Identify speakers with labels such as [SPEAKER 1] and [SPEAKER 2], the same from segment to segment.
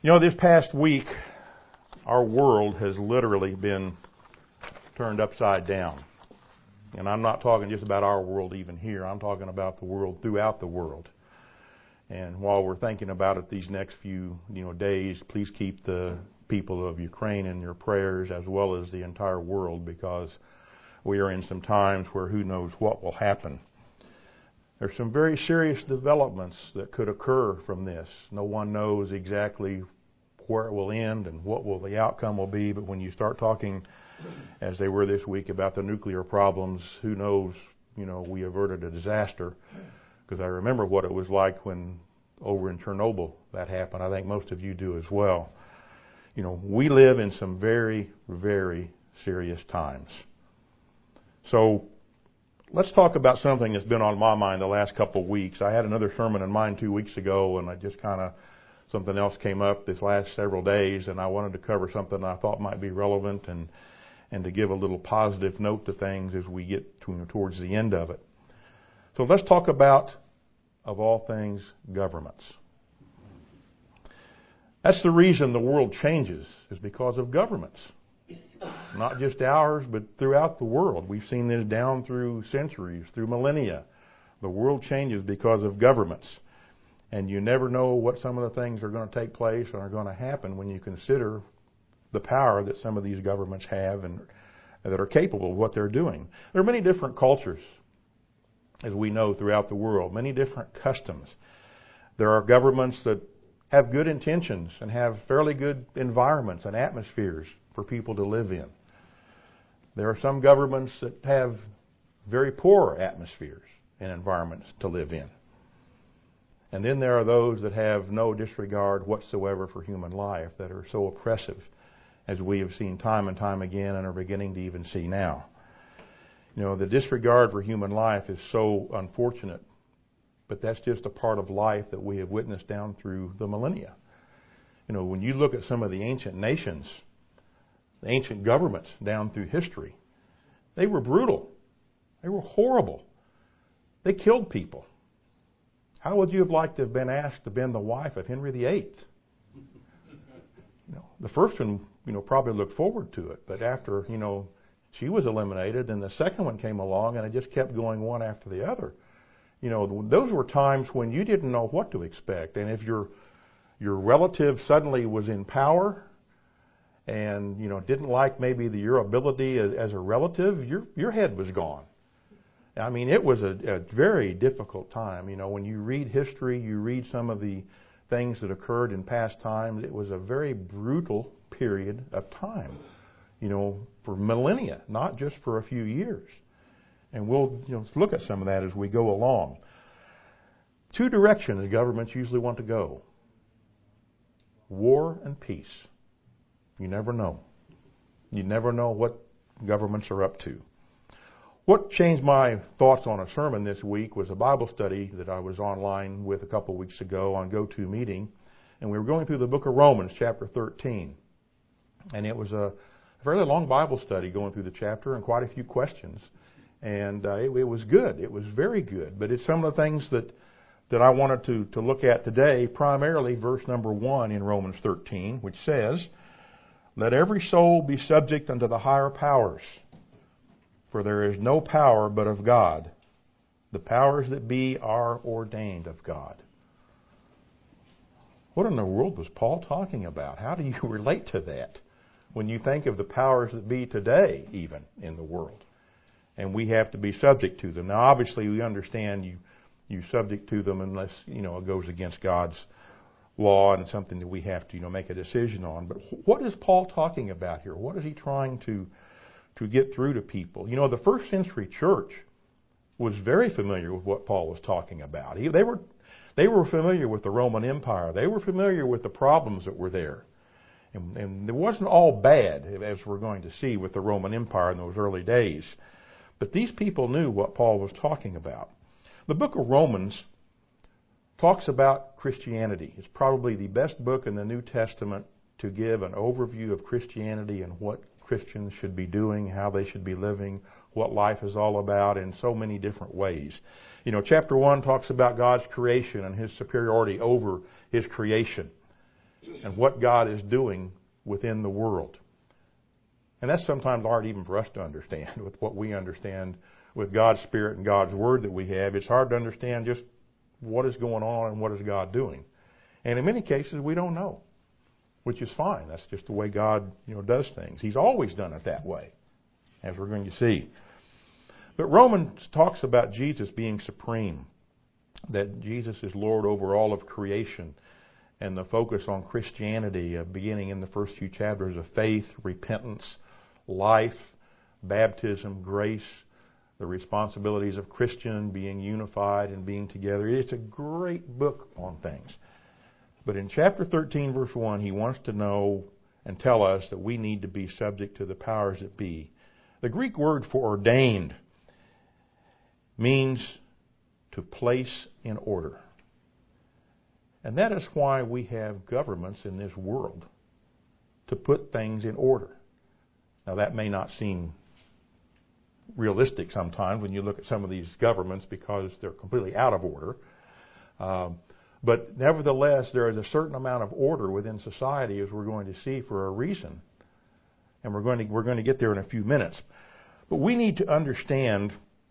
[SPEAKER 1] You know, this past week, our world has literally been turned upside down. And I'm not talking just about our world even here. I'm talking about the world throughout the world. And while we're thinking about it these next few, days, please keep the people of Ukraine in your prayers as well as the entire world, because we are in some times where who knows what will happen. There's some very serious developments that could occur from this. No one knows exactly where it will end and what will the outcome will be, but when you start talking, as they were this week, about the nuclear problems, who knows, we averted a disaster. Because I remember what it was like when over in Chernobyl that happened. I think most of you do as well. We live in some very, very serious times. So let's talk about something that's been on my mind the last couple of weeks. I had another sermon in mind 2 weeks ago, and something else came up this last several days, and I wanted to cover something I thought might be relevant and to give a little positive note to things as we get towards the end of it. So let's talk about, of all things, governments. That's the reason the world changes, is because of governments. Not just ours, but throughout the world. We've seen this down through centuries, through millennia. The world changes because of governments. And you never know what some of the things are going to take place and are going to happen when you consider the power that some of these governments have and that are capable of what they're doing. There are many different cultures, as we know, throughout the world, many different customs. There are governments that have good intentions and have fairly good environments and atmospheres for people to live in. There are some governments that have very poor atmospheres and environments to live in. And then there are those that have no disregard whatsoever for human life, that are so oppressive, as we have seen time and time again and are beginning to even see now. The disregard for human life is so unfortunate, but that's just a part of life that we have witnessed down through the millennia. When you look at some of the ancient nations, the ancient governments down through history, they were brutal. They were horrible. They killed people. How would you have liked to have been asked to be the wife of Henry VIII? The first one, probably looked forward to it, but after, she was eliminated, then the second one came along, and it just kept going one after the other. Those were times when you didn't know what to expect, and if your relative suddenly was in power and didn't like maybe your ability as a relative, your head was gone. I mean, it was a very difficult time. When you read history, you read some of the things that occurred in past times. It was a very brutal period of time, for millennia, not just for a few years. And we'll look at some of that as we go along. Two directions governments usually want to go: war and peace. You never know. You never know what governments are up to. What changed my thoughts on a sermon this week was a Bible study that I was online with a couple of weeks ago on GoToMeeting. And we were going through the book of Romans, chapter 13. And it was a fairly long Bible study going through the chapter and quite a few questions. And it was good. It was very good. But it's some of the things that I wanted to look at today, primarily verse number 1 in Romans 13, which says, "Let every soul be subject unto the higher powers. For there is no power but of God. The powers that be are ordained of God." What in the world was Paul talking about? How do you relate to that when you think of the powers that be today, even in the world? And we have to be subject to them. Now, obviously, we understand you subject to them unless, it goes against God's law and it's something that we have to, make a decision on. But what is Paul talking about here? What is he trying to get through to people? The first century church was very familiar with what Paul was talking about. They were familiar with the Roman Empire. They were familiar with the problems that were there. And it wasn't all bad, as we're going to see, with the Roman Empire in those early days. But these people knew what Paul was talking about. The book of Romans talks about Christianity. It's probably the best book in the New Testament to give an overview of Christianity and what Christians should be doing, how they should be living, what life is all about in so many different ways. Chapter 1 talks about God's creation and His superiority over His creation. and what God is doing within the world. And that's sometimes hard even for us to understand with what we understand with God's Spirit and God's Word that we have. It's hard to understand just what is going on and what is God doing. And in many cases, we don't know, which is fine. That's just the way God, does things. He's always done it that way, as we're going to see. But Romans talks about Jesus being supreme, that Jesus is Lord over all of creation, and the focus on Christianity, beginning in the first few chapters of faith, repentance, life, baptism, grace, the responsibilities of Christian, being unified and being together. It's a great book on things. But in chapter 13, verse 1, he wants to know and tell us that we need to be subject to the powers that be. The Greek word for ordained means to place in order. And that is why we have governments in this world, to put things in order. Now that may not seem realistic sometimes when you look at some of these governments because they're completely out of order. But nevertheless, there is a certain amount of order within society, as we're going to see, for a reason. And we're going to get there in a few minutes. But we need to understand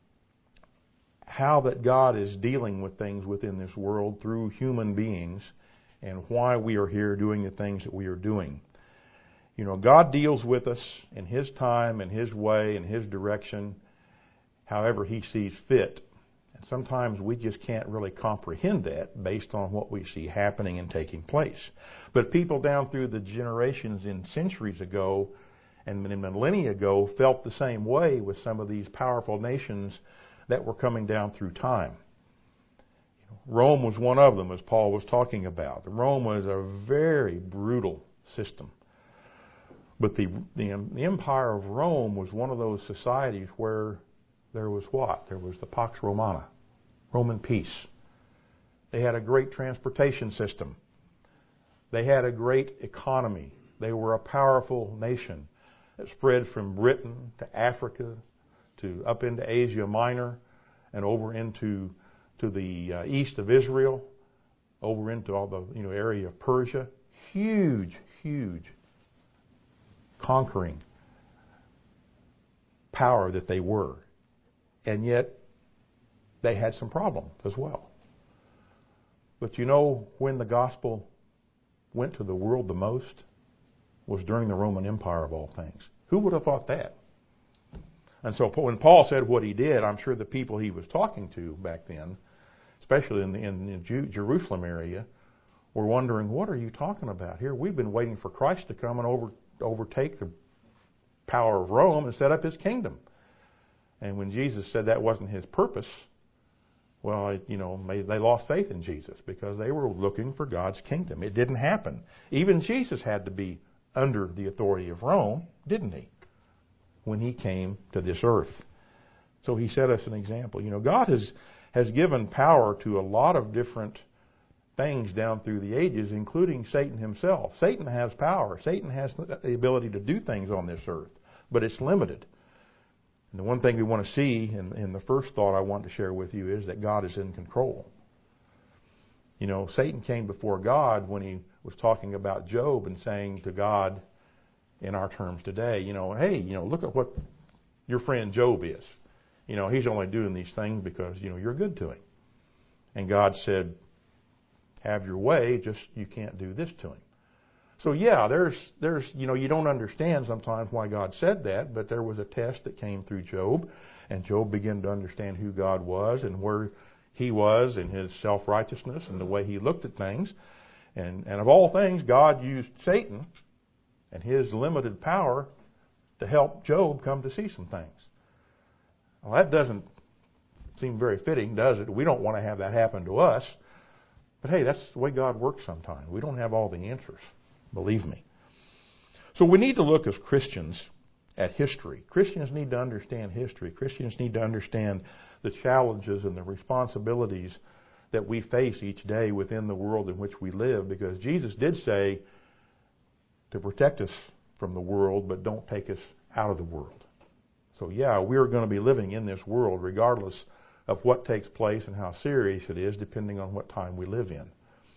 [SPEAKER 1] how that God is dealing with things within this world through human beings and why we are here doing the things that we are doing. God deals with us in His time and His way and His direction, however He sees fit. And sometimes we just can't really comprehend that based on what we see happening and taking place. But people down through the generations and centuries ago and millennia ago felt the same way with some of these powerful nations that were coming down through time. Rome was one of them, as Paul was talking about. Rome was a very brutal system. But the Empire of Rome was one of those societies where there was what? There was the Pax Romana, Roman peace. They had a great transportation system. They had a great economy. They were a powerful nation that spread from Britain to Africa to up into Asia Minor and over into the east of Israel, over into all the area of Persia. Huge conquering power that they were. And yet they had some problems as well. But when the gospel went to the world the most was during the Roman Empire of all things. Who would have thought that? And so when Paul said what he did, I'm sure the people he was talking to back then, especially in the Jerusalem area, were wondering, what are you talking about here? We've been waiting for Christ to come and overtake the power of Rome and set up His kingdom. And when Jesus said that wasn't His purpose, well, they lost faith in Jesus because they were looking for God's kingdom. It didn't happen. Even Jesus had to be under the authority of Rome, didn't He, when He came to this earth? So He set us an example. God has given power to a lot of different things down through the ages, including Satan himself. Satan has power. Satan has the ability to do things on this earth, but it's limited. And the one thing we want to see, in the first thought I want to share with you, is that God is in control. Satan came before God when he was talking about Job and saying to God, in our terms today, hey, look at what your friend Job is. He's only doing these things because, you're good to him. And God said, have your way, just you can't do this to him. So yeah, there's you don't understand sometimes why God said that, but there was a test that came through Job, and Job began to understand who God was and where he was in his self-righteousness and the way he looked at things. And of all things, God used Satan and his limited power to help Job come to see some things. Well, that doesn't seem very fitting, does it? We don't want to have that happen to us. But hey, that's the way God works sometimes. We don't have all the answers, believe me. So we need to look as Christians at history. Christians need to understand history. Christians need to understand the challenges and the responsibilities that we face each day within the world in which we live, because Jesus did say to protect us from the world, but don't take us out of the world. So yeah, we're going to be living in this world regardless of what takes place and how serious it is, depending on what time we live in.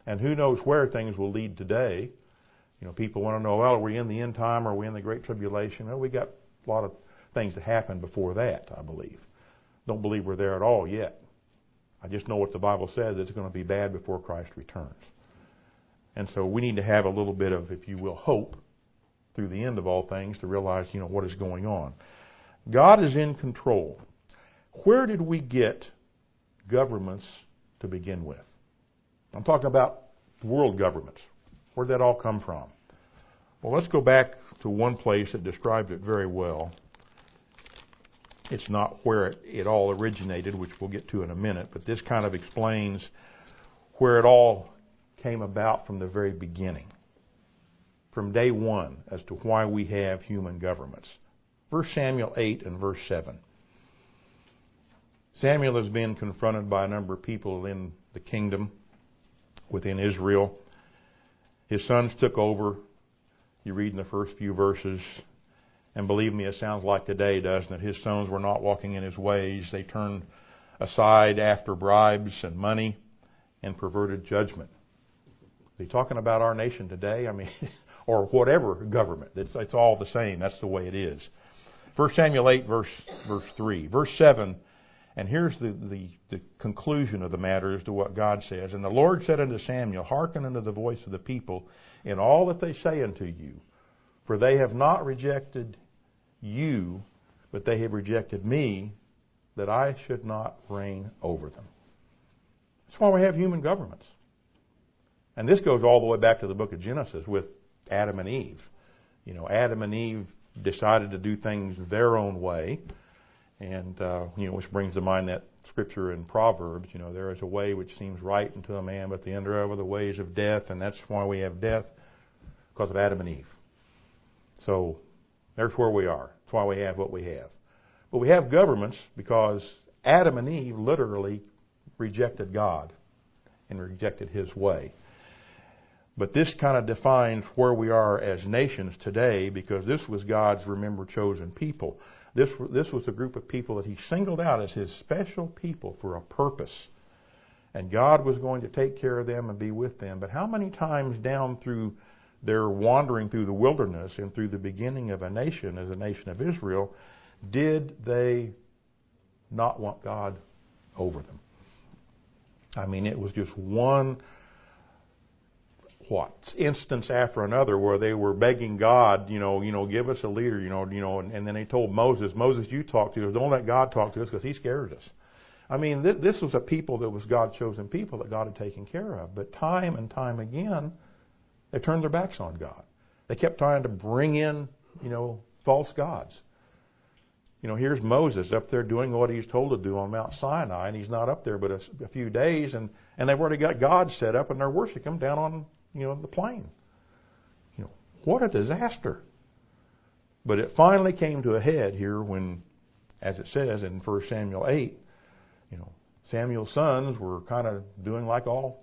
[SPEAKER 1] And who knows where things will lead today. People want to know, well, are we in the end time? Or are we in the Great Tribulation? Well, we got a lot of things to happen before that, I believe. Don't believe we're there at all yet. I just know what the Bible says. It's going to be bad before Christ returns. And so we need to have a little bit of, if you will, hope through the end of all things to realize, what is going on. God is in control. Where did we get governments to begin with? I'm talking about world governments. Where did that all come from? Well, let's go back to one place that describes it very well. It's not where it all originated, which we'll get to in a minute, but this kind of explains where it all came about from the very beginning, from day one, as to why we have human governments. 1 Samuel 8 and verse 7. Samuel has been confronted by a number of people in the kingdom within Israel. His sons took over. You read in the first few verses, and believe me, it sounds like today, doesn't it? His sons were not walking in his ways. They turned aside after bribes and money and perverted judgment. Are you talking about our nation today? Or whatever government. It's all the same. That's the way it is. 1 Samuel 8, verse 3. Verse 7, and here's the conclusion of the matter as to what God says. And the Lord said unto Samuel, hearken unto the voice of the people in all that they say unto you. For they have not rejected you, but they have rejected me, that I should not reign over them. That's why we have human governments. And this goes all the way back to the book of Genesis with Adam and Eve. Adam and Eve decided to do things their own way. And, which brings to mind that scripture in Proverbs, there is a way which seems right unto a man, but the end thereof are the ways of death. And that's why we have death, because of Adam and Eve. So there's where we are. That's why we have what we have. But we have governments because Adam and Eve literally rejected God and rejected His way. But this kind of defines where we are as nations today, because this was God's, remember, chosen people. This was a group of people that He singled out as His special people for a purpose. And God was going to take care of them and be with them. But how many times down through their wandering through the wilderness and through the beginning of a nation, as a nation of Israel, did they not want God over them? It was just one instance after another where they were begging God, give us a leader, and then they told Moses, you talk to us. Don't let God talk to us because He scares us. This was a people that was God's chosen people that God had taken care of. But time and time again, they turned their backs on God. They kept trying to bring in, false gods. Here's Moses up there doing what he's told to do on Mount Sinai, and he's not up there but a few days, and they've already got God set up, and they're worshiping Him down on the plain. What a disaster. But it finally came to a head here when, as it says in 1 Samuel 8, Samuel's sons were kind of doing like all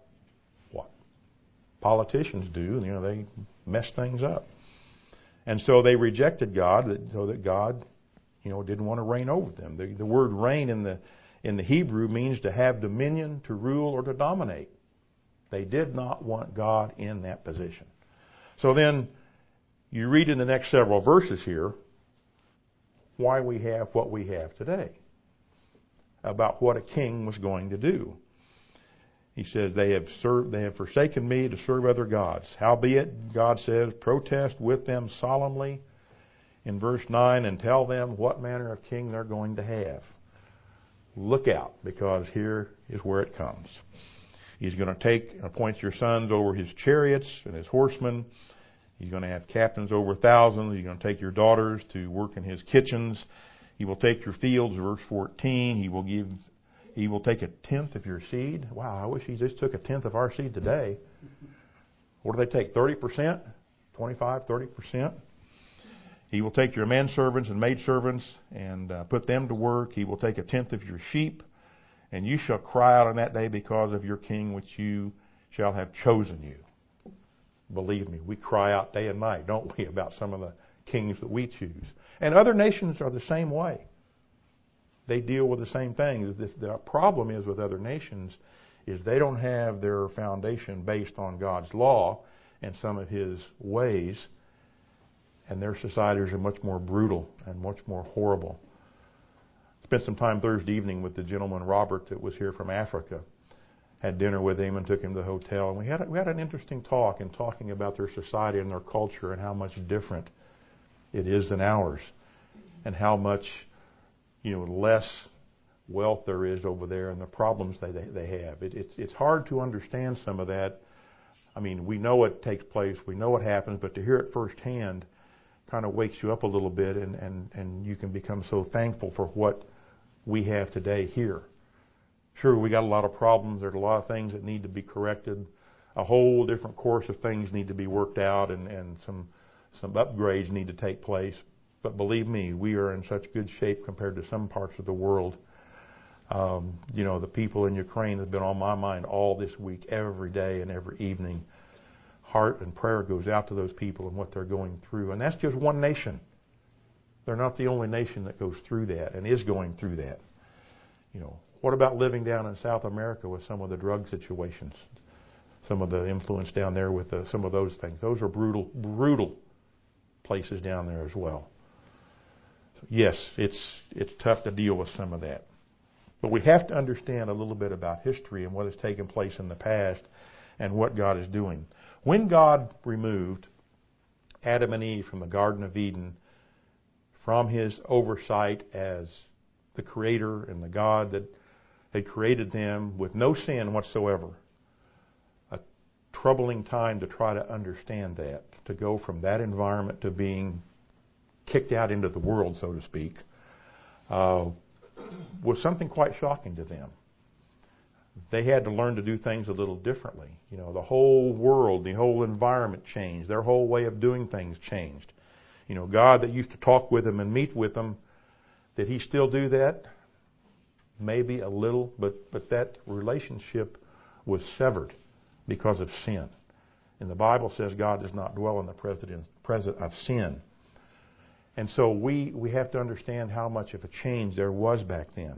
[SPEAKER 1] politicians do. They mess things up. And so they rejected God, so that God, didn't want to reign over them. The word reign in the Hebrew means to have dominion, to rule, or to dominate. They did not want God in that position. So then, you read in the next several verses here why we have what we have today. About what a king was going to do. He says, they have forsaken me to serve other gods. Howbeit, God says, protest with them solemnly in verse 9 and tell them what manner of king they're going to have. Look out, because here is where it comes. He's going to appoint your sons over his chariots and his horsemen. He's going to have captains over thousands. He's going to take your daughters to work in his kitchens. He will take your fields, verse 14. He will take a tenth of your seed. Wow, I wish he just took a tenth of our seed today. What do they take, 30%? 25, 30%? He will take your menservants and maidservants and put them to work. He will take a tenth of your sheep. And you shall cry out on that day because of your king which you shall have chosen you. Believe me, we cry out day and night, don't we, about some of the kings that we choose. And other nations are the same way. They deal with the same thing. The problem is with other nations is they don't have their foundation based on God's law and some of His ways, and their societies are much more brutal and much more horrible. Spent some time Thursday evening with the gentleman Robert that was here from Africa. Had dinner with him and took him to the hotel, and we had an interesting talk in talking about their society and their culture and how much different it is than ours, and how much less wealth there is over there and the problems they have. It's hard to understand some of that. I mean, we know it takes place, we know what happens, but to hear it firsthand kind of wakes you up a little bit, and you can become so thankful for what we have today here. Sure, we got a lot of problems. There's a lot of things that need to be corrected. A whole different course of things need to be worked out, and some upgrades need to take place. But believe me, we are in such good shape compared to some parts of the world. The people in Ukraine have been on my mind all this week, every day and every evening. Heart and prayer goes out to those people and what they're going through. And that's just one nation. They're not the only nation that goes through that and is going through that. What about living down in South America with some of the drug situations? Some of the influence down there with some of those things. Those are brutal, brutal places down there as well. So yes, it's tough to deal with some of that. But we have to understand a little bit about history and what has taken place in the past and what God is doing. When God removed Adam and Eve from the Garden of Eden, from His oversight as the Creator and the God that had created them with no sin whatsoever, a troubling time to try to understand that, to go from that environment to being kicked out into the world, so to speak, was something quite shocking to them. They had to learn to do things a little differently. The whole world, the whole environment changed. Their whole way of doing things changed. God that used to talk with them and meet with them, did He still do that? Maybe a little, but that relationship was severed because of sin. And the Bible says God does not dwell in the presence of sin. And so we have to understand how much of a change there was back then.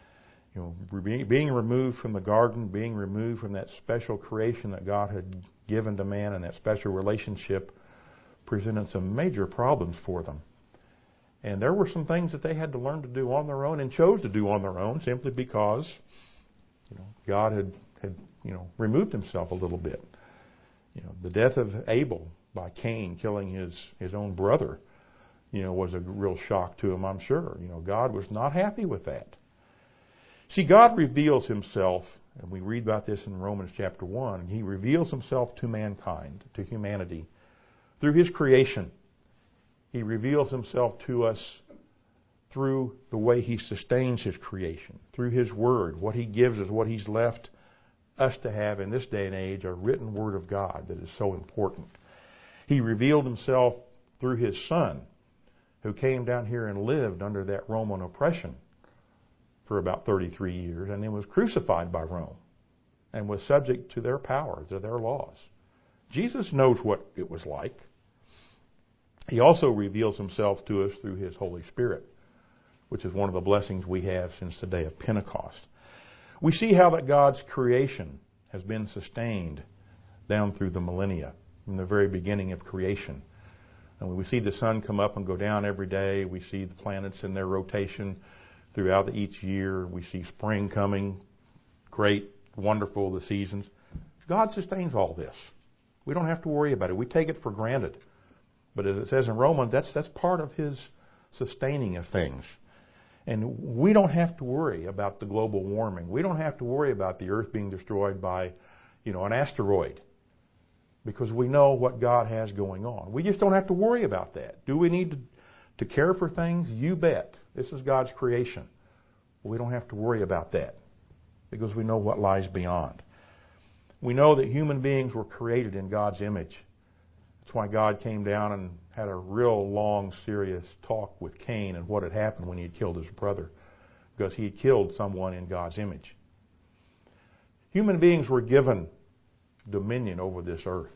[SPEAKER 1] Being removed from the garden, being removed from that special creation that God had given to man and that special relationship presented some major problems for them. And there were some things that they had to learn to do on their own and chose to do on their own simply because God had removed Himself a little bit. The death of Abel by Cain killing his own brother, was a real shock to him, I'm sure. God was not happy with that. See, God reveals Himself, and we read about this in Romans chapter 1. He reveals Himself to mankind, to humanity, through His creation. He reveals Himself to us through the way He sustains His creation, through His Word, what He gives us, what He's left us to have in this day and age, a written Word of God that is so important. He revealed Himself through His Son, who came down here and lived under that Roman oppression for about 33 years, and then was crucified by Rome and was subject to their power, to their laws. Jesus knows what it was like. He also reveals Himself to us through His Holy Spirit, which is one of the blessings we have since the day of Pentecost. We see how that God's creation has been sustained down through the millennia, from the very beginning of creation. And we see the sun come up and go down every day. We see the planets in their rotation throughout each year. We see spring coming, great, wonderful, the seasons. God sustains all this. We don't have to worry about it. We take it for granted. But as it says in Romans, that's part of His sustaining of things. And we don't have to worry about the global warming. We don't have to worry about the earth being destroyed by, an asteroid. Because we know what God has going on. We just don't have to worry about that. Do we need to care for things? You bet. This is God's creation. But we don't have to worry about that. Because we know what lies beyond. We know that human beings were created in God's image. That's why God came down and had a real long, serious talk with Cain and what had happened when he had killed his brother. Because he had killed someone in God's image. Human beings were given dominion over this earth.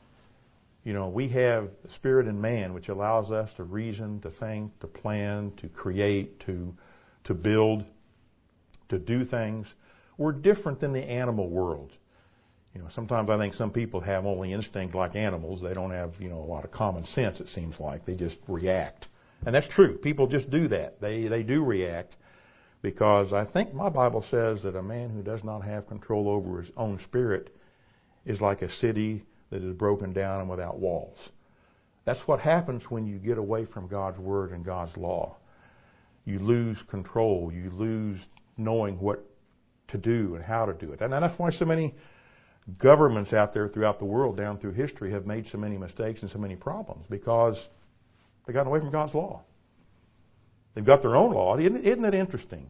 [SPEAKER 1] We have the Spirit in man, which allows us to reason, to think, to plan, to create, to build, to do things. We're different than the animal world. Sometimes I think some people have only instinct like animals. They don't have, a lot of common sense, it seems like. They just react. And that's true. People just do that. They do react because I think my Bible says that a man who does not have control over his own spirit is like a city that is broken down and without walls. That's what happens when you get away from God's Word and God's law. You lose control. You lose knowing what to do and how to do it. And that's why so many governments out there throughout the world down through history have made so many mistakes and so many problems because they've gotten away from God's law. They've got their own law. Isn't it interesting?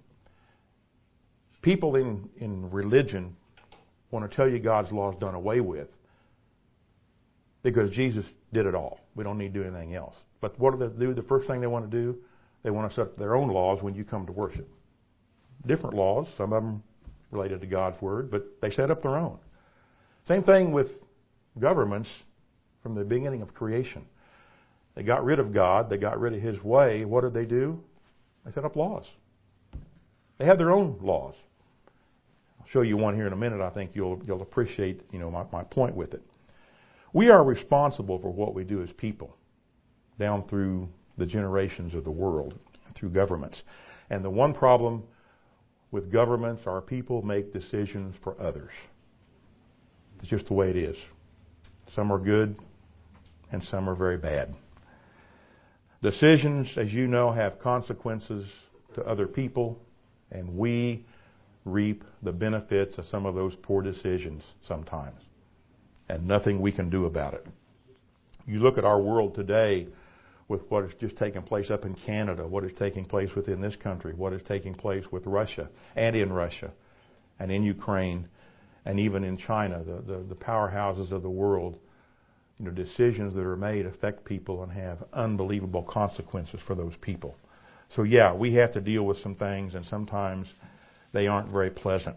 [SPEAKER 1] People in religion want to tell you God's law is done away with because Jesus did it all. We don't need to do anything else. But what do they do? The first thing they want to do, they want to set their own laws when you come to worship. Different laws, some of them related to God's Word, but they set up their own. Same thing with governments from the beginning of creation. They got rid of God. They got rid of His way. What did they do? They set up laws. They have their own laws. I'll show you one here in a minute. I think you'll appreciate my point with it. We are responsible for what we do as people down through the generations of the world, through governments. And the one problem with governments are people make decisions for others. It's just the way it is. Some are good and some are very bad. Decisions, as you know, have consequences to other people, and we reap the benefits of some of those poor decisions sometimes, and nothing we can do about it. You look at our world today with what has just taken place up in Canada, what is taking place within this country, what is taking place with Russia and in Ukraine, and even in China, the powerhouses of the world. Decisions that are made affect people and have unbelievable consequences for those people. So yeah, we have to deal with some things, and sometimes they aren't very pleasant.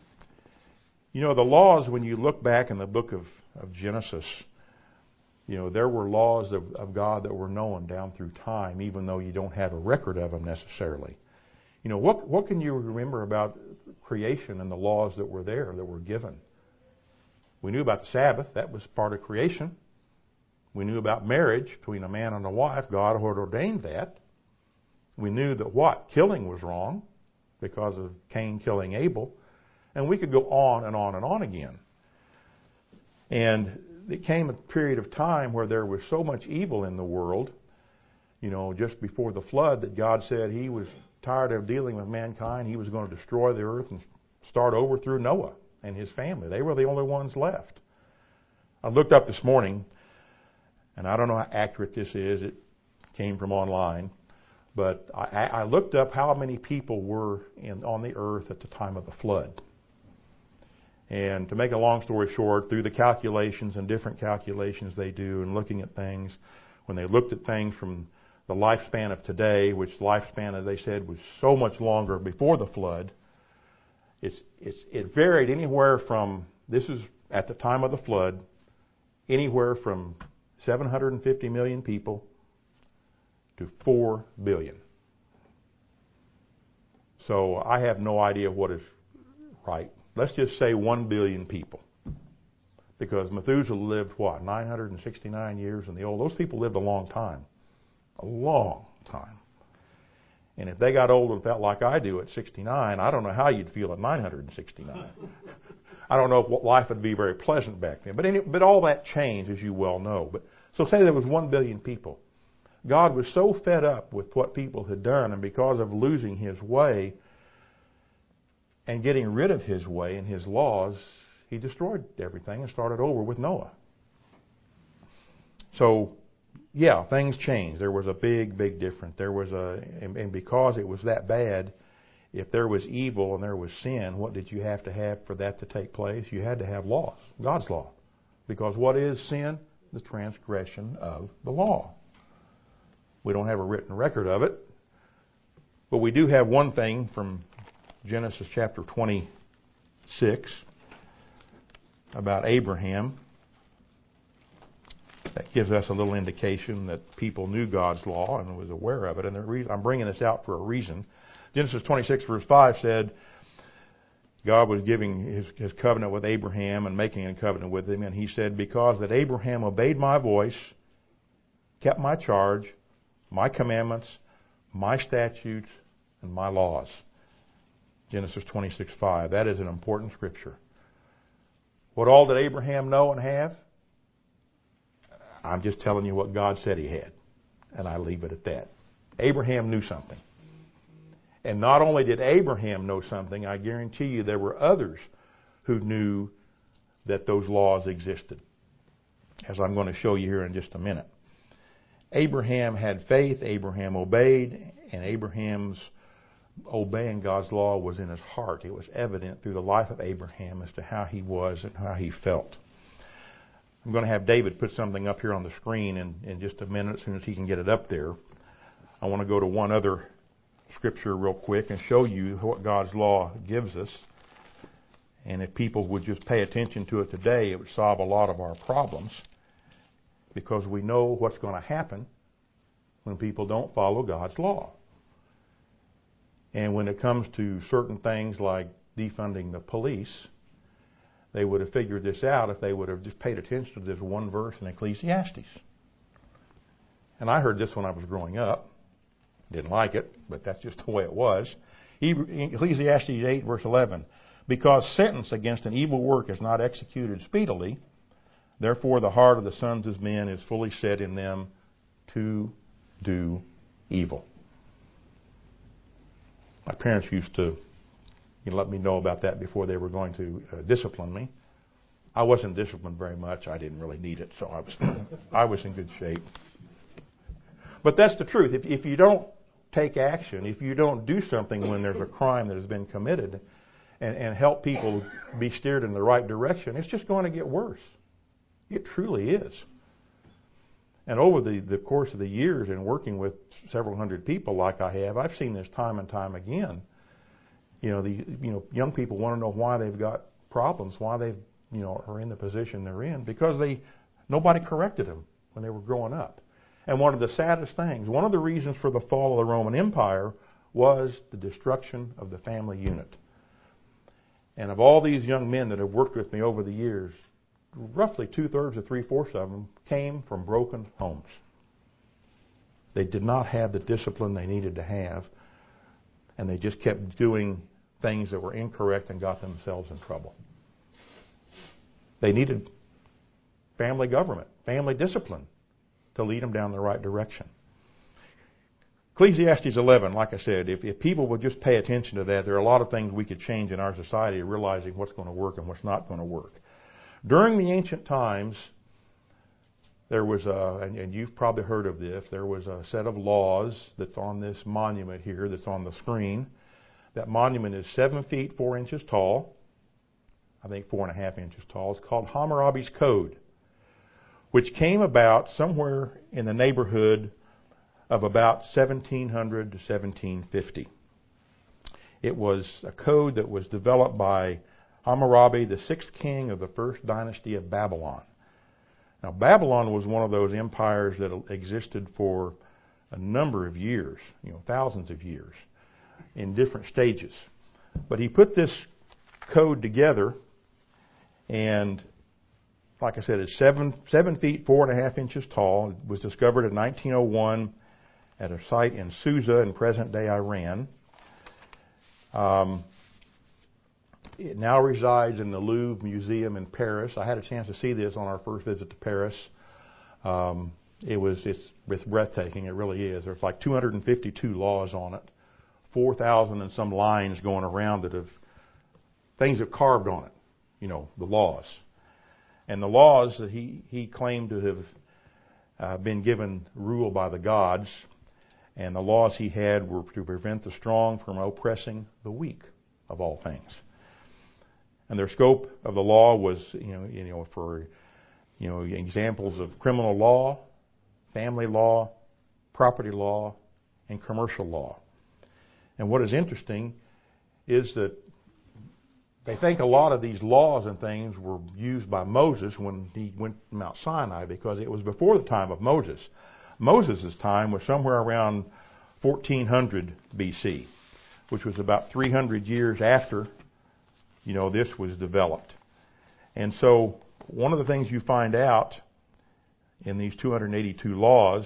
[SPEAKER 1] The laws, when you look back in the book of Genesis, there were laws of God that were known down through time, even though you don't have a record of them necessarily. What can you remember about creation and the laws that were there, that were given? We knew about the Sabbath. That was part of creation. We knew about marriage between a man and a wife. God had ordained that. We knew that killing was wrong because of Cain killing Abel. And we could go on and on and on again. And it came a period of time where there was so much evil in the world, just before the flood, that God said He was tired of dealing with mankind. He was going to destroy the earth and start over through Noah and his family. They were the only ones left. I looked up this morning, and I don't know how accurate this is. It came from online. But I looked up how many people were on the earth at the time of the flood. And to make a long story short, through the calculations and different calculations they do and looking at things, when they looked at things from the lifespan of today, which lifespan, as they said, was so much longer before the flood, it varied anywhere from, this is at the time of the flood, anywhere from 750 million people to 4 billion. So I have no idea what is right. Let's just say 1 billion people. Because Methuselah lived, 969 years in the old. Those people lived a long time. A long time. And if they got old and felt like I do at 69, I don't know how you'd feel at 969. I don't know if life would be very pleasant back then. But all that changed, as you well know. So say there was 1 billion people. God was so fed up with what people had done, and because of losing His way and getting rid of His way and His laws, He destroyed everything and started over with Noah. So, yeah, things changed. There was a big, big difference. And because it was that bad, if there was evil and there was sin, what did you have to have for that to take place? You had to have laws, God's law. Because what is sin? The transgression of the law. We don't have a written record of it. But we do have one thing from Genesis chapter 26 about Abraham that gives us a little indication that people knew God's law and was aware of it. And I'm bringing this out for a reason. Genesis 26 verse 5 said, God was giving his covenant with Abraham and making a covenant with him. And he said, because that Abraham obeyed my voice, kept my charge, my commandments, my statutes, and my laws. Genesis 26:5. That is an important scripture. What all did Abraham know and have? I'm just telling you what God said he had. And I leave it at that. Abraham knew something. And not only did Abraham know something, I guarantee you there were others who knew that those laws existed, as I'm going to show you here in just a minute. Abraham had faith, Abraham obeyed, and Abraham's obeying God's law was in his heart. It was evident through the life of Abraham as to how he was and how he felt. I'm going to have David put something up here on the screen in just a minute, as soon as he can get it up there. I want to go to one other scripture real quick and show you what God's law gives us. And if people would just pay attention to it today, it would solve a lot of our problems, because we know what's going to happen when people don't follow God's law. And when it comes to certain things like defunding the police, they would have figured this out if they would have just paid attention to this one verse in Ecclesiastes. And I heard this when I was growing up. Didn't like it, but that's just the way it was. Ecclesiastes 8, verse 11. Because sentence against an evil work is not executed speedily, therefore the heart of the sons of men is fully set in them to do evil. My parents used to let me know about that before they were going to discipline me. I wasn't disciplined very much. I didn't really need it, so I was in good shape. But that's the truth. If you don't take action, if you don't do something when there's a crime that has been committed and help people be steered in the right direction, it's just going to get worse. It truly is. And over the course of the years and working with several hundred people like I have, I've seen this time and time again. Young people want to know why they've got problems, why they are in the position they're in, because nobody corrected them when they were growing up. And one of the saddest things, one of the reasons for the fall of the Roman Empire was the destruction of the family unit. And of all these young men that have worked with me over the years, roughly 2/3 to 3/4 of them came from broken homes. They did not have the discipline they needed to have, and they just kept doing things that were incorrect and got themselves in trouble. They needed family government, family discipline to lead them down the right direction. Ecclesiastes 11, like I said, if people would just pay attention to that, there are a lot of things we could change in our society, realizing what's going to work and what's not going to work. During the ancient times, there was and you've probably heard of this, there was a set of laws that's on this monument here that's on the screen. That monument is 7 feet 4 inches tall. I think 4.5 inches tall. It's called Hammurabi's Code, which came about somewhere in the neighborhood of about 1700 to 1750. It was a code that was developed by Hammurabi, the 6th king of the first dynasty of Babylon. Now, Babylon was one of those empires that existed for a number of years, thousands of years, in different stages. But he put this code together, and like I said, it's 7 feet 4.5 inches tall. It was discovered in 1901 at a site in Susa in present-day Iran. It now resides in the Louvre Museum in Paris. I had a chance to see this on our first visit to Paris. It's breathtaking. It really is. There's like 252 laws on it, 4,000 and some lines going around that things have carved on it. The laws. And the laws that he claimed to have been given rule by the gods, and the laws he had were to prevent the strong from oppressing the weak, of all things. And their scope of the law was, for examples of criminal law, family law, property law, and commercial law. And what is interesting is that they think a lot of these laws and things were used by Moses when he went to Mount Sinai, because it was before the time of Moses. Moses' time was somewhere around 1400 BC, which was about 300 years after this was developed. And so one of the things you find out in these 282 laws,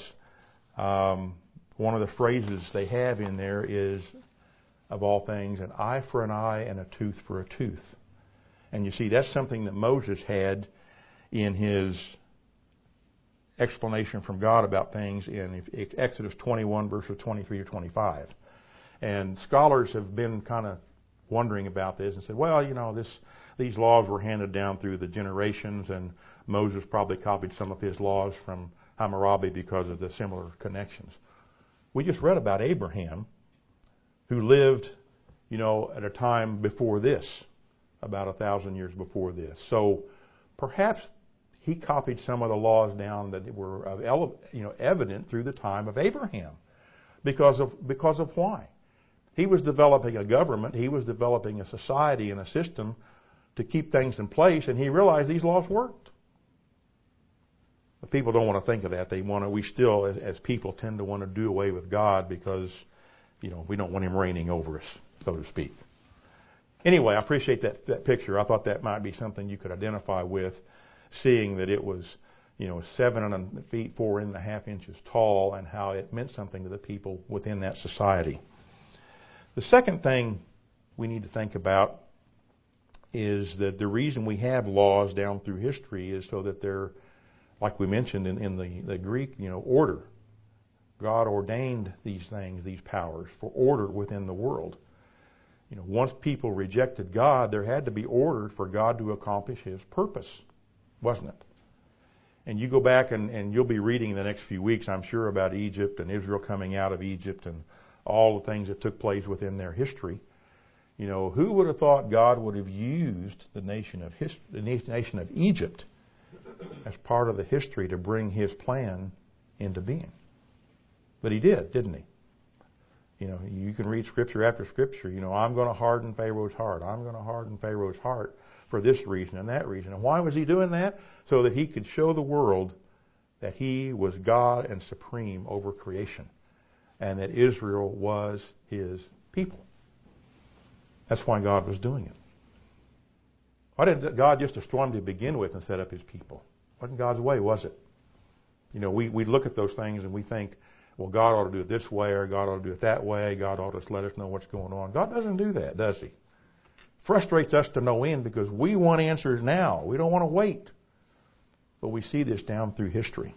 [SPEAKER 1] one of the phrases they have in there is, of all things, an eye for an eye and a tooth for a tooth. And you see, that's something that Moses had in his explanation from God about things in Exodus 21, verses 23 to 25. And scholars have been kind of wondering about this and said, well, these laws were handed down through the generations, and Moses probably copied some of his laws from Hammurabi because of the similar connections. We just read about Abraham, who lived, at a time before this, about 1,000 years before this. So perhaps he copied some of the laws down that were evident through the time of Abraham. Because of why? He was developing a government, he was developing a society and a system to keep things in place, and he realized these laws worked. But people don't want to think of that. We still, as people, tend to want to do away with God because, we don't want Him reigning over us, so to speak. Anyway, I appreciate that picture. I thought that might be something you could identify with, seeing that it was, 7 feet 4.5 inches tall, and how it meant something to the people within that society. The second thing we need to think about is that the reason we have laws down through history is so that they're, like we mentioned in the Greek, order. God ordained these things, these powers, for order within the world. Once people rejected God, there had to be order for God to accomplish His purpose, wasn't it? And you go back and you'll be reading in the next few weeks, I'm sure, about Egypt and Israel coming out of Egypt and all the things that took place within their history. Who would have thought God would have used the nation of Egypt as part of the history to bring His plan into being? But He did, didn't He? You can read Scripture after Scripture. I'm going to harden Pharaoh's heart. I'm going to harden Pharaoh's heart for this reason and that reason. And why was He doing that? So that He could show the world that He was God and supreme over creation, and that Israel was His people. That's why God was doing it. Why didn't God just destroy them to begin with and set up His people? Wasn't God's way, was it? We look at those things and we think, well, God ought to do it this way, or God ought to do it that way. God ought to let us know what's going on. God doesn't do that, does He? Frustrates us to no end because we want answers now. We don't want to wait. But we see this down through history.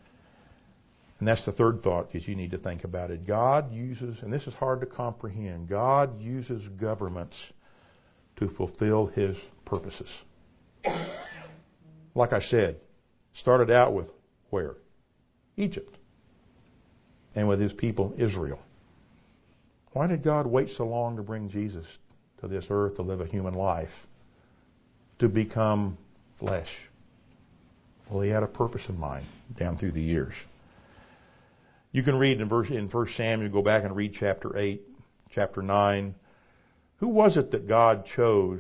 [SPEAKER 1] And that's the third thought that you need to think about it. God uses, and this is hard to comprehend, God uses governments to fulfill His purposes. Like I said, started out with where? Egypt. And with His people, Israel. Why did God wait so long to bring Jesus to this earth to live a human life? To become flesh. Well, He had a purpose in mind down through the years. You can read in 1 Samuel, go back and read chapter 8, chapter 9. Who was it that God chose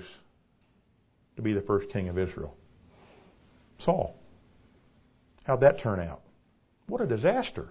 [SPEAKER 1] to be the first king of Israel? Saul. How'd that turn out? What a disaster.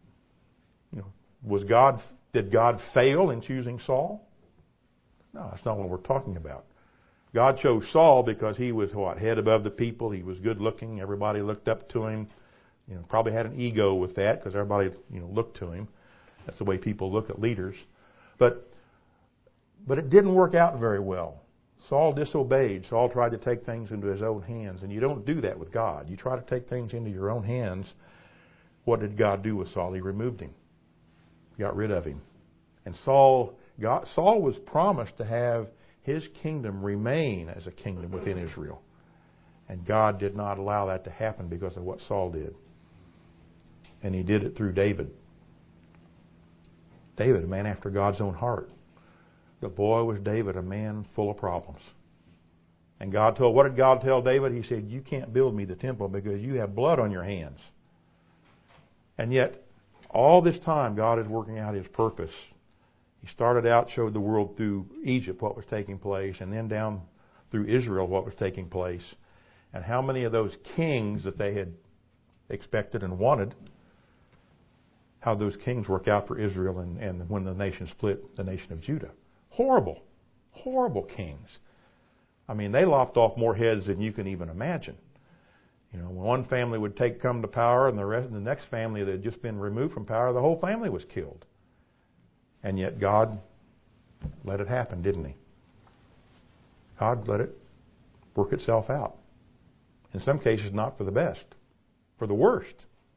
[SPEAKER 1] Did God fail in choosing Saul? No, that's not what we're talking about. God chose Saul because he was head above the people. He was good looking. Everybody looked up to him. Probably had an ego with that because everybody looked to him. That's the way people look at leaders. But it didn't work out very well. Saul disobeyed. Saul tried to take things into his own hands, and you don't do that with God. You try to take things into your own hands. What did God do with Saul? He removed him. Got rid of him. And Saul was promised to have his kingdom remain as a kingdom within Israel. And God did not allow that to happen because of what Saul did. And He did it through David. David, a man after God's own heart. But boy, was David a man full of problems. And what did God tell David? He said, you can't build me the temple because you have blood on your hands. And yet, all this time, God is working out His purpose. He started out, showed the world through Egypt what was taking place, and then down through Israel what was taking place. And how many of those kings that they had expected and wanted, how those kings worked out for Israel and when the nation split, the nation of Judah. Horrible, horrible kings. I mean, they lopped off more heads than you can even imagine. You know, when one family would come to power, and the next family that had just been removed from power, the whole family was killed. And yet God let it happen, didn't He? God let it work itself out. In some cases, not for the best, for the worst.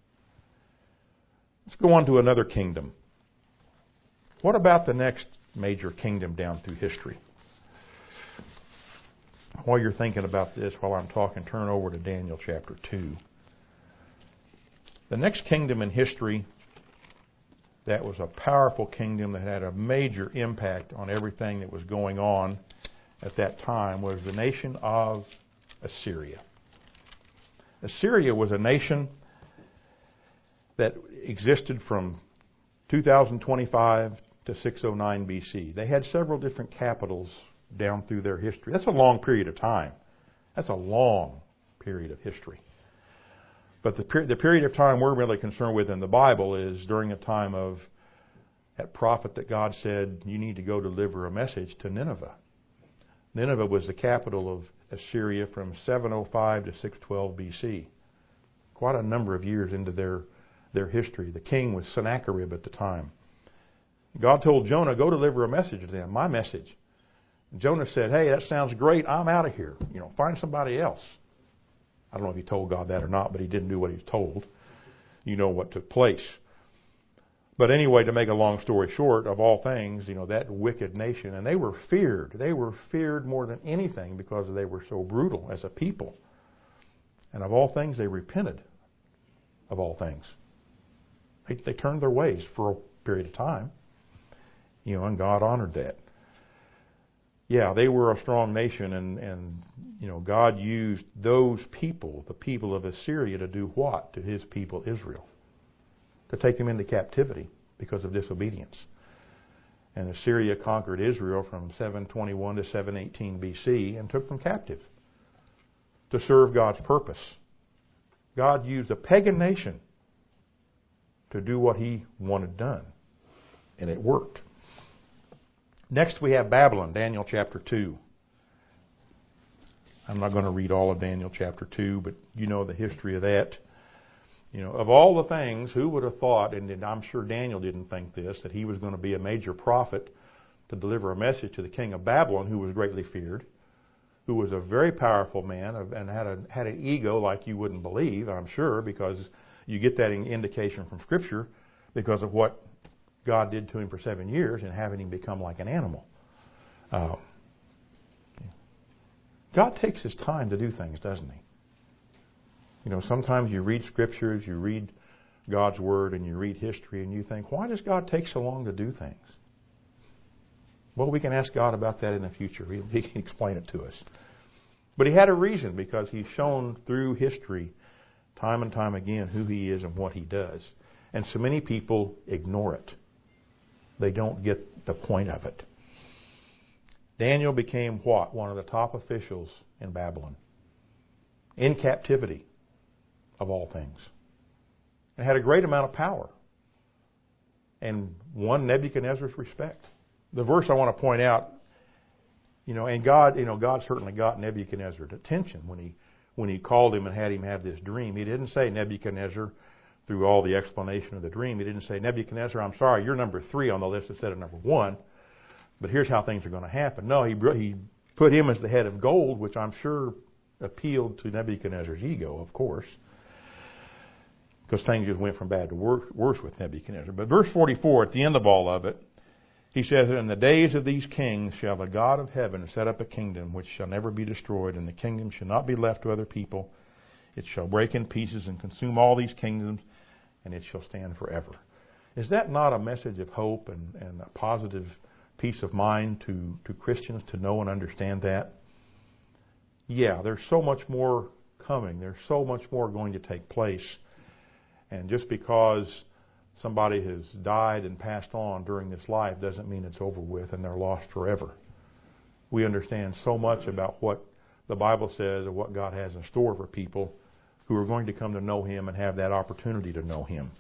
[SPEAKER 1] Let's go on to another kingdom. What about the next major kingdom down through history? While you're thinking about this, while I'm talking, turn over to Daniel chapter 2. The next kingdom in history that was a powerful kingdom that had a major impact on everything that was going on at that time was the nation of Assyria. Assyria was a nation that existed from 2025 to 609 BC. They had several different capitals down through their history. That's a long period of time. That's a long period of history. But the period of time we're really concerned with in the Bible is during a time of that prophet that God said, you need to go deliver a message to Nineveh. Nineveh was the capital of Assyria from 705 to 612 BC. Quite a number of years into their history. The king was Sennacherib at the time. God told Jonah, go deliver a message to them, my message. And Jonah said, hey, that sounds great. I'm out of here. You know, find somebody else. I don't know if he told God that or not, but he didn't do what he was told. You know what took place. But anyway, to make a long story short, of all things, you know, that wicked nation, and they were feared. They were feared more than anything because they were so brutal as a people. And of all things, they repented. Of all things. They turned their ways for a period of time. You know, and God honored that. Yeah, they were a strong nation, and you know, God used those people, the people of Assyria, to do what to His people Israel? To take them into captivity because of disobedience. And Assyria conquered Israel from 721 to 718 BC and took them captive to serve God's purpose. God used a pagan nation to do what He wanted done, and it worked. Next we have Babylon, Daniel chapter 2. I'm not going to read all of Daniel chapter 2, but you know the history of that. You know, of all the things, who would have thought, and I'm sure Daniel didn't think this, that he was going to be a major prophet to deliver a message to the king of Babylon, who was greatly feared, who was a very powerful man and had an ego like you wouldn't believe, I'm sure, because you get that indication from Scripture because of what God did to him for 7 years and having him become like an animal. God takes His time to do things, doesn't He? You know, sometimes you read Scriptures, you read God's Word, and you read history, and you think, why does God take so long to do things? Well, we can ask God about that in the future. He can explain it to us. But He had a reason, because He's shown through history, time and time again, who He is and what He does. And so many people ignore it. They don't get the point of it. Daniel became what? One of the top officials in Babylon. In captivity, of all things. And had a great amount of power. And won Nebuchadnezzar's respect. The verse I want to point out, and God certainly got Nebuchadnezzar's attention when he called him and had him have this dream. He didn't say, Nebuchadnezzar, through all the explanation of the dream, he didn't say, Nebuchadnezzar, I'm sorry, you're number 3 on the list instead of number 1. But here's how things are going to happen. No, he put him as the head of gold, which I'm sure appealed to Nebuchadnezzar's ego, of course. Because things just went from bad to worse with Nebuchadnezzar. But verse 44, at the end of all of it, he says, in the days of these kings shall the God of heaven set up a kingdom which shall never be destroyed, and the kingdom shall not be left to other people. It shall break in pieces and consume all these kingdoms, and it shall stand forever. Is that not a message of hope and a positive peace of mind to Christians to know and understand that? Yeah, there's so much more coming. There's so much more going to take place. And just because somebody has died and passed on during this life doesn't mean it's over with and they're lost forever. We understand so much about what the Bible says and what God has in store for people who are going to come to know Him and have that opportunity to know Him.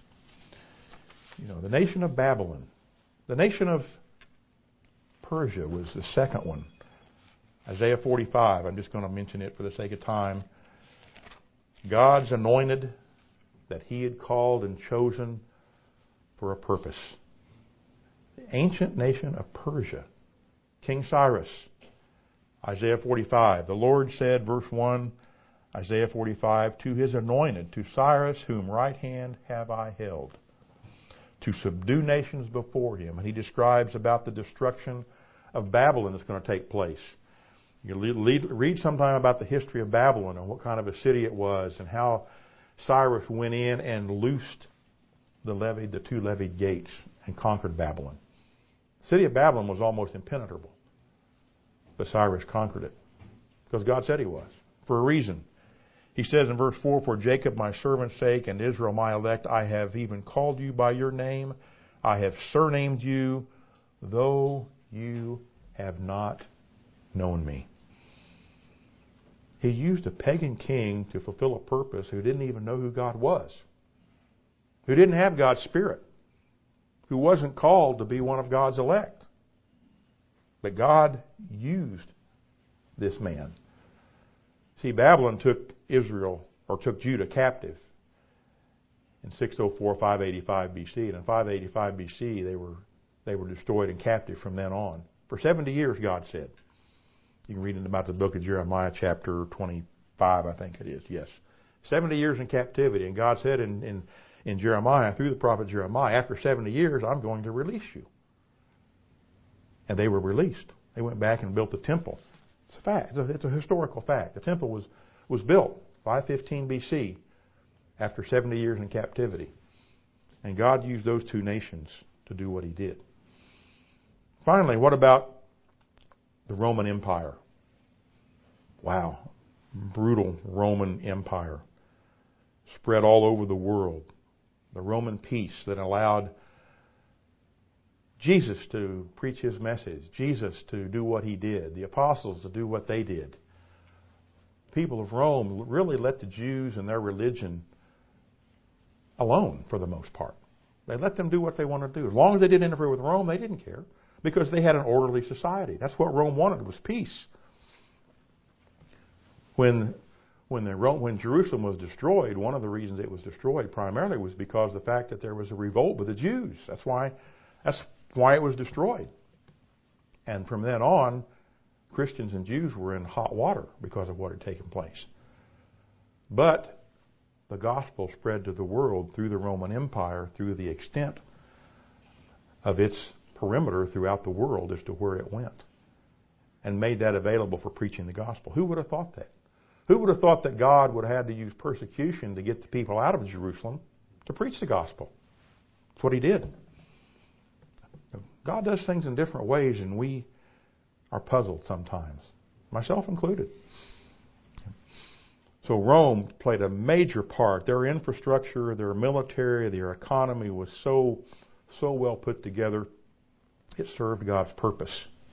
[SPEAKER 1] The nation of Babylon. The nation of Persia was the second one. Isaiah 45, I'm just going to mention it for the sake of time. God's anointed that He had called and chosen for a purpose. The ancient nation of Persia, King Cyrus, Isaiah 45. The Lord said, verse 1, Isaiah 45, to His anointed, to Cyrus, whom right hand have I held, to subdue nations before Him. And He describes about the destruction of Babylon that's going to take place. You read sometime about the history of Babylon and what kind of a city it was and how Cyrus went in and loosed the two levied gates and conquered Babylon. The city of Babylon was almost impenetrable, but Cyrus conquered it because God said He was, for a reason. He says in verse 4, for Jacob my servant's sake and Israel my elect, I have even called you by your name. I have surnamed you, though you have not known me. He used a pagan king to fulfill a purpose who didn't even know who God was, who didn't have God's Spirit, who wasn't called to be one of God's elect. But God used this man. See, Babylon took took Judah captive in 604, 585 BC. And in 585 BC, they were destroyed and captive from then on. For 70 years, God said. You can read about the book of Jeremiah, chapter 25, I think it is. Yes. 70 years in captivity. And God said in Jeremiah, through the prophet Jeremiah, after 70 years, I'm going to release you. And they were released. They went back and built the temple. It's a fact. It's a historical fact. The temple was built 515 BC after 70 years in captivity. And God used those two nations to do what He did. Finally, what about the Roman Empire? Wow. Brutal Roman Empire. Spread all over the world. The Roman peace that allowed Jesus to preach His message. Jesus to do what He did. The apostles to do what they did. People of Rome really let the Jews and their religion alone for the most part. They let them do what they wanted to do. As long as they didn't interfere with Rome, they didn't care. Because they had an orderly society. That's what Rome wanted, was peace. When Jerusalem was destroyed, one of the reasons it was destroyed primarily was because of the fact that there was a revolt with the Jews. That's why it was destroyed. And from then on, Christians and Jews were in hot water because of what had taken place. But the gospel spread to the world through the Roman Empire, through the extent of its perimeter throughout the world as to where it went, and made that available for preaching the gospel. Who would have thought that? Who would have thought that God would have had to use persecution to get the people out of Jerusalem to preach the gospel? That's what He did. God does things in different ways, and we are puzzled sometimes, myself included. So Rome played a major part. Their infrastructure, their military, their economy was so well put together. It served God's purpose.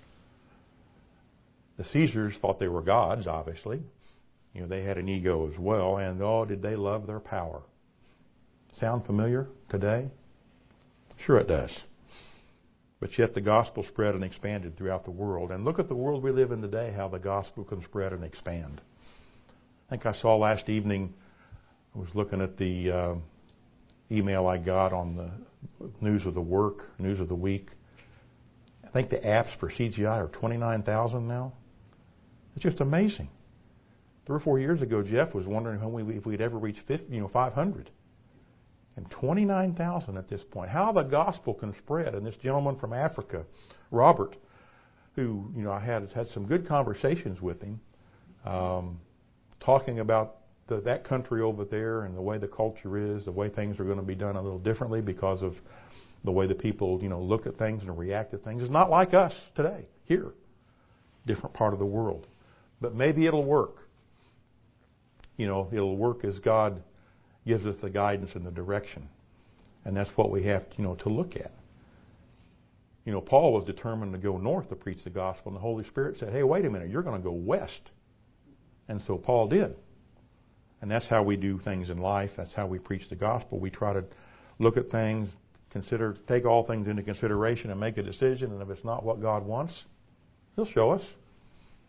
[SPEAKER 1] The Caesars thought they were gods, obviously. They had an ego as well, and did they love their power. Sound familiar today? Sure it does. But yet the gospel spread and expanded throughout the world. And look at the world we live in today, how the gospel can spread and expand. I think I saw last evening, I was looking at the email I got on the news of the week. I think the apps for CGI are 29,000 now. It's just amazing. 3 or 4 years ago, Jeff was wondering if we'd ever reach 500. And 29,000 at this point. How the gospel can spread. And this gentleman from Africa, Robert, who I had some good conversations with him, talking about that country over there and the way the culture is, the way things are going to be done a little differently because of the way the people look at things and react to things. It's not like us today, here. Different part of the world. But maybe it'll work. It'll work as God gives us the guidance and the direction. And that's what we have to look at. Paul was determined to go north to preach the gospel, and the Holy Spirit said, hey, wait a minute, you're going to go west. And so Paul did. And that's how we do things in life. That's how we preach the gospel. We try to look at things, take all things into consideration and make a decision. And if it's not what God wants, He'll show us.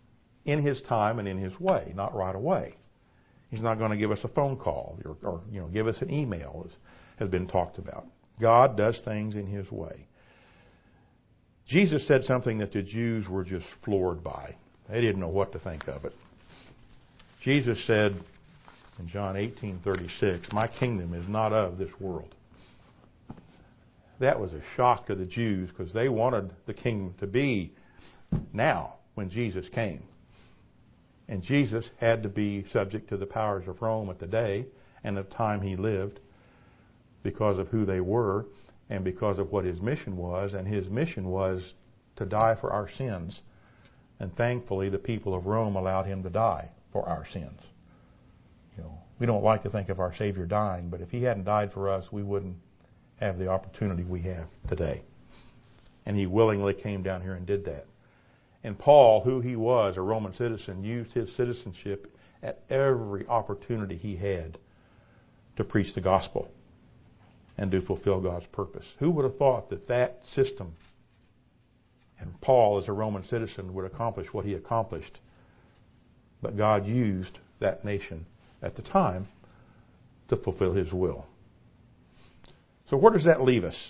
[SPEAKER 1] in His time and in His way, not right away. He's not going to give us a phone call or give us an email, as has been talked about. God does things in His way. Jesus said something that the Jews were just floored by. They didn't know what to think of it. Jesus said in John 18:36, "My kingdom is not of this world." That was a shock to the Jews because they wanted the kingdom to be now when Jesus came. And Jesus had to be subject to the powers of Rome at the day and the time He lived because of who they were and because of what His mission was. And His mission was to die for our sins. And thankfully, the people of Rome allowed Him to die for our sins. We don't like to think of our Savior dying, but if He hadn't died for us, we wouldn't have the opportunity we have today. And He willingly came down here and did that. And Paul, who he was, a Roman citizen, used his citizenship at every opportunity he had to preach the gospel and to fulfill God's purpose. Who would have thought that that system and Paul, as a Roman citizen, would accomplish what he accomplished? But God used that nation at the time to fulfill His will. So where does that leave us?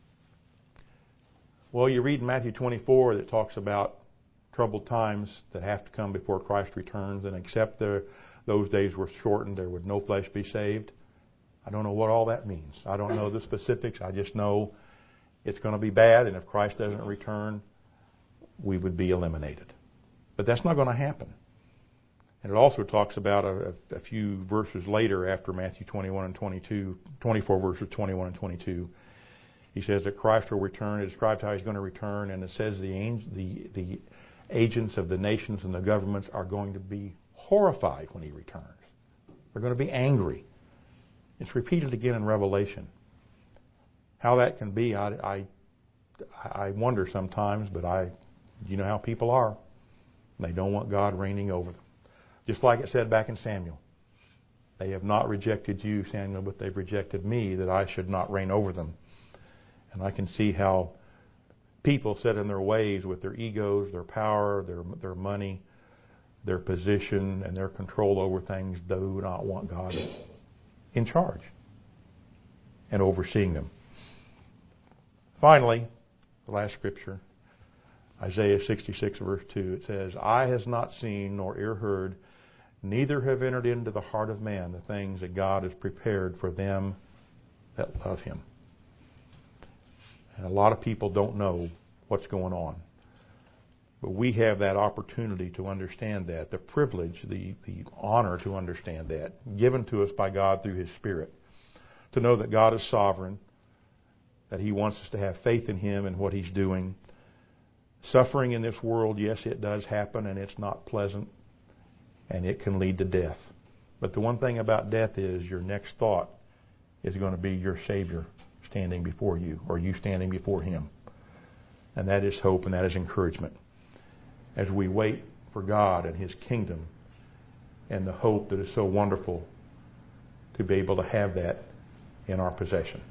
[SPEAKER 1] Well, you read in Matthew 24 that talks about troubled times that have to come before Christ returns, and except those days were shortened, there would no flesh be saved. I don't know what all that means. I don't know the specifics. I just know it's going to be bad, and if Christ doesn't return, we would be eliminated. But that's not going to happen. And it also talks about a few verses later after Matthew 21 and 22, 24 verses 21 and 22. He says that Christ will return. It describes how He's going to return, and it says the agents of the nations and the governments are going to be horrified when He returns. They're going to be angry. It's repeated again in Revelation. How that can be, I wonder sometimes, but you know how people are. They don't want God reigning over them. Just like it said back in Samuel. They have not rejected you, Samuel, but they've rejected me, that I should not reign over them. And I can see how people set in their ways with their egos, their power, their money, their position, and their control over things do not want God in charge and overseeing them. Finally, the last scripture, Isaiah 66 verse 2, it says, "Eye has not seen nor ear heard, neither have entered into the heart of man the things that God has prepared for them that love Him." And a lot of people don't know what's going on. But we have that opportunity to understand that, the privilege, the honor to understand that, given to us by God through His Spirit. To know that God is sovereign, that He wants us to have faith in Him and what He's doing. Suffering in this world, yes, it does happen, and it's not pleasant, and it can lead to death. But the one thing about death is your next thought is going to be your Savior standing before you, or you standing before Him. And that is hope, and that is encouragement. As we wait for God and His kingdom and the hope that is so wonderful to be able to have that in our possession.